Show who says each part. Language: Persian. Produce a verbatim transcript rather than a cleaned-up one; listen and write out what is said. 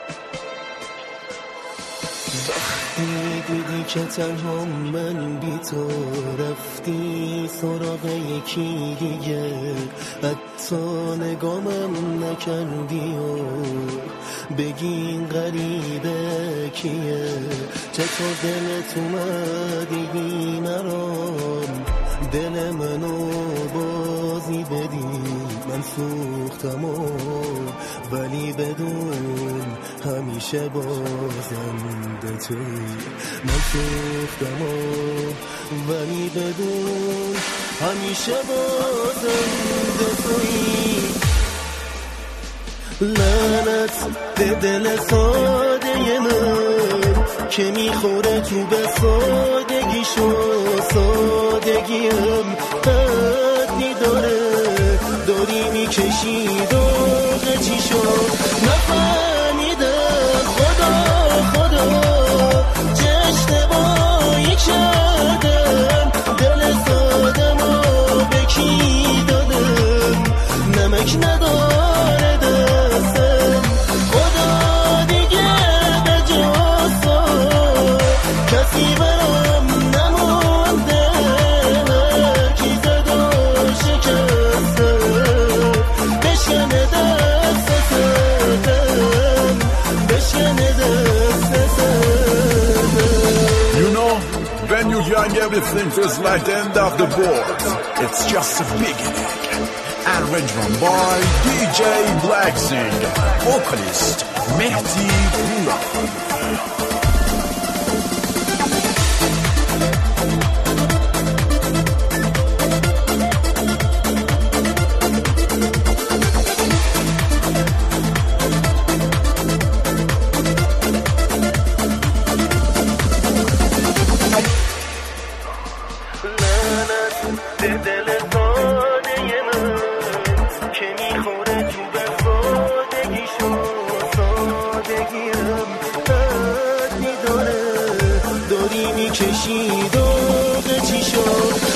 Speaker 1: وقتی دیدی که تنها من بی تو رفتی سراغ یکی دیگه، حتی نگامم نکردی و بگی این غریبه کیه، چطور دلت اومدی بی مرام دل منو بازی بدی. من سوختم و ولی بدون همیشه بازنده توی. من سوختم و ولی بدون همیشه بازنده توی. لعنت به دل ساده من که میخوره تو به سادگیشو. سادگیم حدی داره، داری میکشی داغ چیشو. نفهمیدم خدا خدا چه اشتباهی کردم، دل سادمو به کی دادم، نمک نداره دستم. خدا دیگه به جز تو کسی برام نمونده، هر کی زد و شکسته بشکنه دست ستم، بشکنه دست ستم.
Speaker 2: You know, when you're young everything feels like the end of the world. It's just a beginning. Arrangement by D J Blacksing, vocalist Mehdi Pura.
Speaker 1: به دل ساده من که میخوره تو به سادگیشو. سادگیم حدی داره، داری میکشی داغ چیشو.